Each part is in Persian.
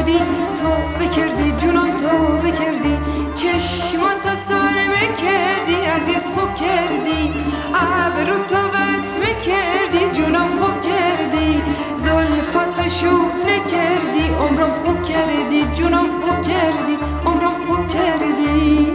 شدی تو بکردی جونم تو بکردی چشمات سارمه کردی عزیز خوب کردی ابرو تو وسمه کردی جونم خوب کردی زلفات شو نکردی عمرم خوب کردی جونم خوب کردی عمرم خوب کردی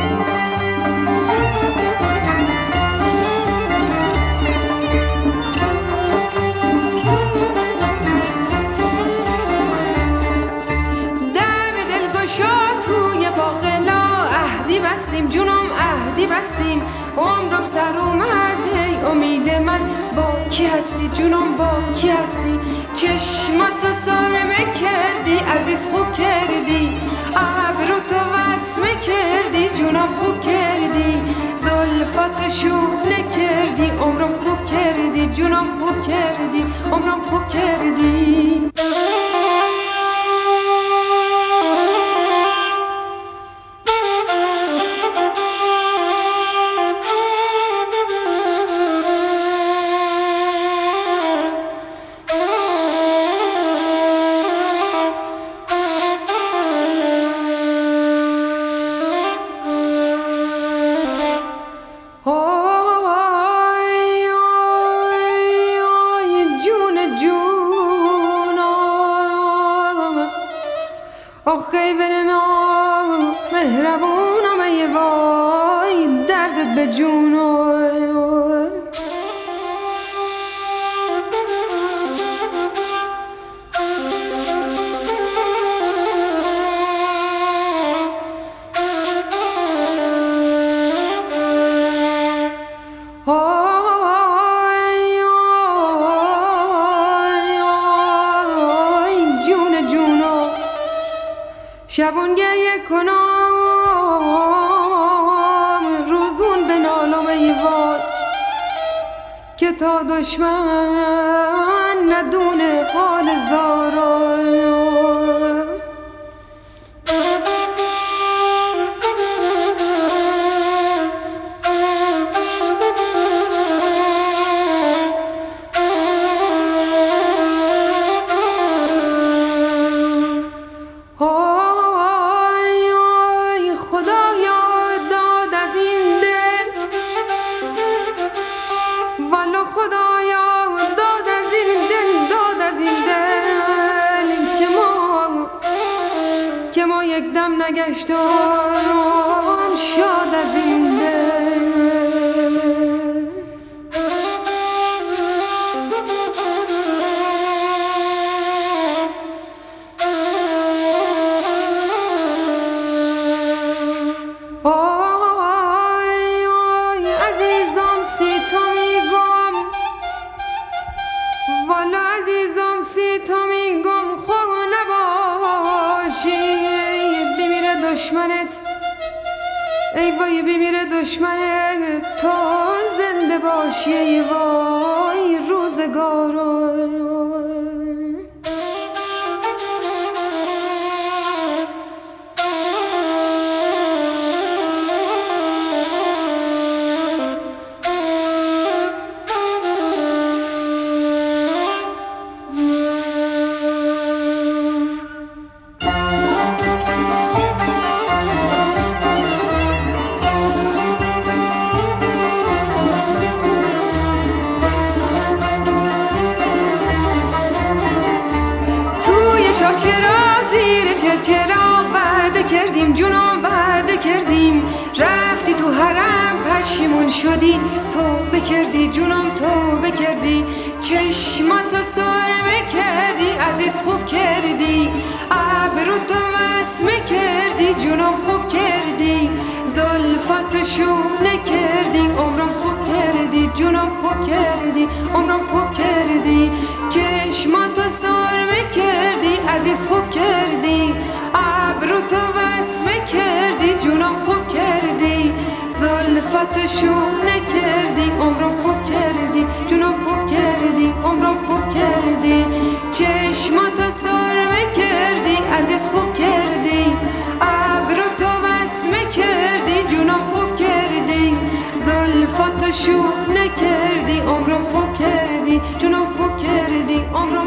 جونم عهدی بستیم عمرم سر اومده امید من با کی هستی جونم با کی هستی چشمات سارمه کردی عزیز خوب کردی ابرو تو وسمه کردی جونم خوب کردی زلفات شونه کردی عمرم خوب کردی جونم خوب کردی عمرم خوب کردی آخی بلنا مهربونم ای وای دردت به جونم شبون گریه کنم روزون به نالم ای وای که تا دشمن ندونه حال زارم که ما یک دم نگشتم شاد از این دل آی آی عزیزم سی تو میگم والا عزیزم سی تو میگم خوب نباشی دشمنت ای وای بمیره دشمنت تا زنده باشی ای وای روزگارو چرا زیر چرا وعده کردیم جونم وعده کردیم رفتی تو حرم پشیمون شدی تو بکردی جونم تو بکردی چشماتو سارمه کردی عزیز خوب کردی ابرو تو وسمه کردی جونم خوب کردی زلفات شونه کردی عمرم خوب کردی جونم خوب کردی عمرم خوب کردی چشماتو سارمه کردی عزیز خوب کردی ابرو تو وسمه کردی جونم خوب کردی زلفات شونه کردی عمرم خوب کردی جونم خوب کردی عمرم خوب کردی چشماتو سارمه کردی عزیز خوب کردی ابرو تو وسمه کردی جونم خوب کردی زلفات شونه کردی عمرم خوب کردی جونم خوب کردی عمرم